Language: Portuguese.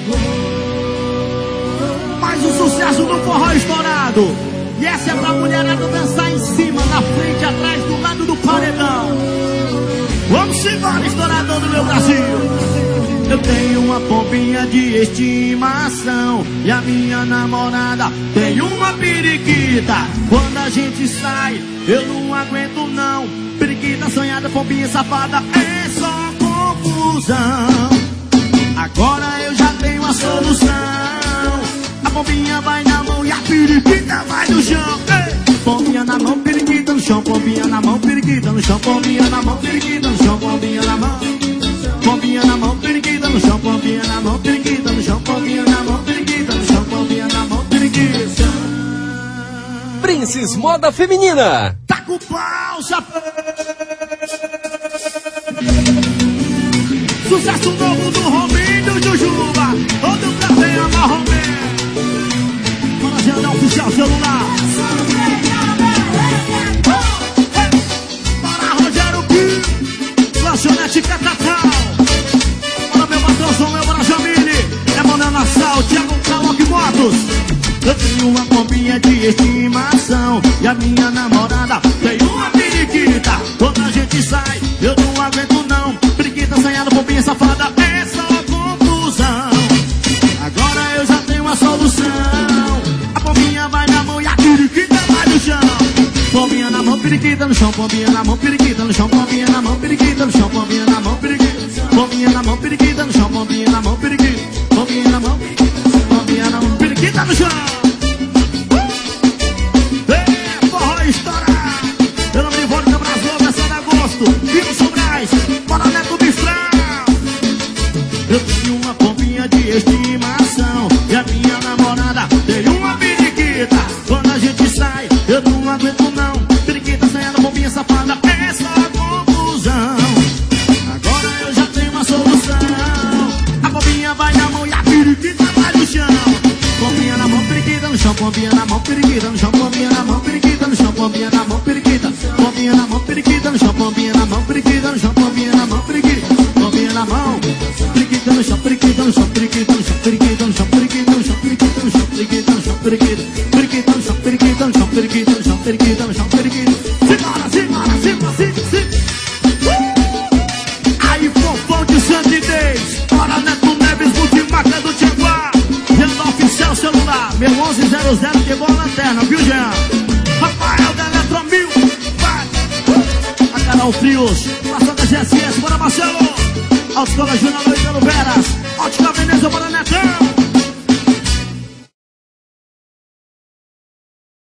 Mais um sucesso do forró estourado. E essa é pra mulherada dançar em cima, na frente, atrás, do lado do paredão. Vamos embora, estourador do meu Brasil. Eu tenho uma pombinha de estimação e a minha namorada tem uma periquita. Quando a gente sai, eu não aguento não. Periquita sonhada, pombinha safada, é só confusão. Agora eu já tenho a solução. A pombinha vai na mão e a periquita vai no chão. Ei! Pombinha na mão, periquita no chão. Pombinha na mão, periquita no chão. Pombinha na mão, periquita no chão. Pombinha na mão, pombinha na mão, periquita no chão. Pombinha na mão, periquita no chão. Pombinha na mão, periquita no chão. Pombinha na mão, periquita. Princes Moda Feminina. Tá com pau, chapéu. Sucesso novo do Rominho do Jujuba. Todo prazer ama Rominho. Para Jana Oficial Celular. Para Rogério Pi. Lanchonete Catatal. Para meu patrão, meu Brajamile. É Manuel Nassau, Thiago Caloque Motos. Eu tenho uma pombinha de estimação e a minha namorada tem uma periquita. Quando a gente sai, eu não aguento não. Periquita sonhada, pombinha safada, é só confusão. Agora eu já tenho a solução. A pombinha vai na mão e a periquita vai no chão. Pombinha na mão, periquita no chão. Pombinha na mão, periquita no chão. Pombinha na mão, periquita no chão. Pombinha na mão, periquita. Pombinha na mão, periquita no chão. Pombinha na mão, periquita. Pombinha na mão, pombinha na mão, periquita no chão. É, forró estourar. Pelo nome de Vodka Brasil, versão de agosto. Vino Sobrais, para Neto Mistral. Eu tenho uma pombinha de estimação e a minha namorada tem uma periquita. Quando a gente sai, eu não aguento não. Periquita sonhada, pombinha safada, é só confusão. Agora eu já tenho uma solução. A pombinha vai na mão e a periquita vai no chão. Pombinha na mão, periquita no chão. Pombinha na mão, periquita no chão. Pombinha na mão, periquita no chão. Pombinha na mão, periquita. Pombinha na mão, periquita no chão. Pombinha na mão, periquita no chão. Pombinha na mão, periquita. Pombinha na mão, periquita no chão. Periquita no chão. Periquita no chão. Periquita no chão. Periquita no chão. Periquita no chão. Periquita no chão. Periquita. Periquita no chão. Periquita no chão. Periquita no chão. Periquita no chão. Periquita. Simbora, simbora, simbora, simbora. Aí, fofão de Santidez. Bora, Neto Neves, multimarca do Tiaguá. Jean Oficial Celular. Meu 1100 quebrou a lanterna, viu, Jean? Rafael da Eletromil. Vai. A Carol Frios. Passando da GSS. Bora, Marcelo. Autoescola Júnior Loitano Veras. Ótica Veneza, bora, Neto.